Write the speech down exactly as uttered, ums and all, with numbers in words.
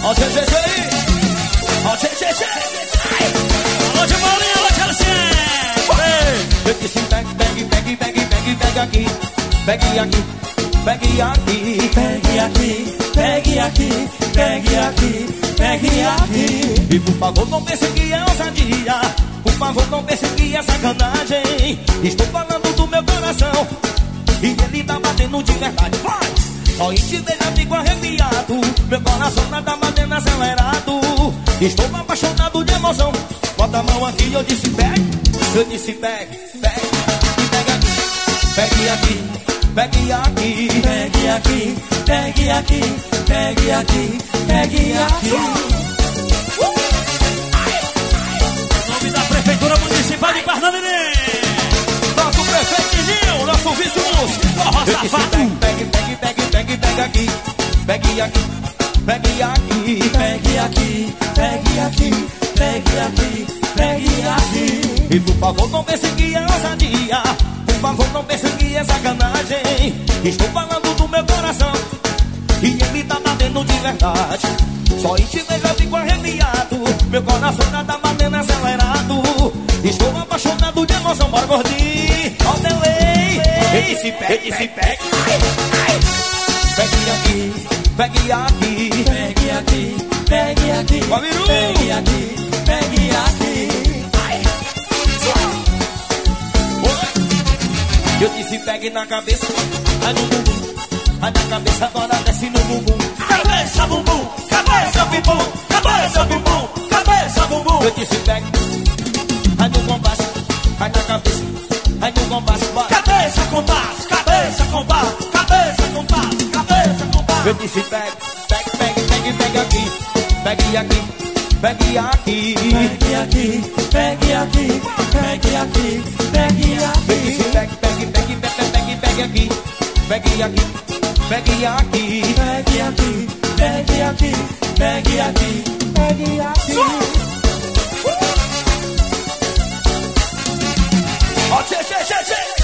Ó, tchê, tchê, tchê. Ó, tchê, tchê, tchê. Alô, de Paulinho, alô, de Alcê. Eu disse pegue, pegue, pegue, pegue, pegue, pegue aqui. Pegue aqui, pegue aqui. Pegue aqui, pegue aqui, pegue aqui, pegue aqui. E por favor não pense que é ousadia. Por favor não pense que é sacanagem. Estou falando do meu coração e ele tá batendo de verdade. Vai! Só em te ver já fico arrepiado. Meu coração tá batendo acelerado. Estou apaixonado de emoção. Bota a mão aqui, eu disse pegue. Eu disse pegue, pegue. Pegue aqui, pegue aqui. Pegue aqui, pegue aqui, pegue aqui, pegue aqui. Em nome da Prefeitura Municipal de Parnamirim, Nosso prefeitinho, nosso vice-moço. Forró Safado. Pegue, pegue, pegue, pegue, pegue aqui. Pegue aqui, pegue aqui. Pegue aqui, pegue aqui, pegue aqui, pegue aqui. E por favor não pense que é ousadia. Por favor não pense que é sacanagem. Estou falando do meu coração e ele tá batendo de verdade. Só em te ver eu fico arrepiado. Meu coração já tá batendo acelerado. Estou apaixonado de emoção. Bora, gordinho, ó o delay. Ele se pegue, ele se pegue. Pegue aqui, pegue aqui. Pegue aqui, pegue aqui, pegue aqui, pegue aqui. Eu disse pegue na cabeça, ai no bumbum. Ai na cabeça, agora desce no bumbum. Cabeça, bumbum, cabeça, bumbum, cabeça, bumbum, cabeça, bumbum. Eu disse pegue, ai no compasso. Ai na cabeça, ai no compasso. Bora. Cabeça, compasso, cabeça, compasso, cabeça, compasso, cabeça, compasso. Eu disse pegue, pegue, pegue, pegue, pegue aqui. Pegue aqui, pegue aqui. Pegue aqui, pegue aqui, pegue aqui, pegue Eu disse aqui. pegue, pegue, pegue, pegue, pegue, pegue aqui. Pegue aqui, pegue aqui. Pegue aqui, pegue aqui, pegue aqui, pegue aqui. Ó, tchê, tchê, tchê, tchê.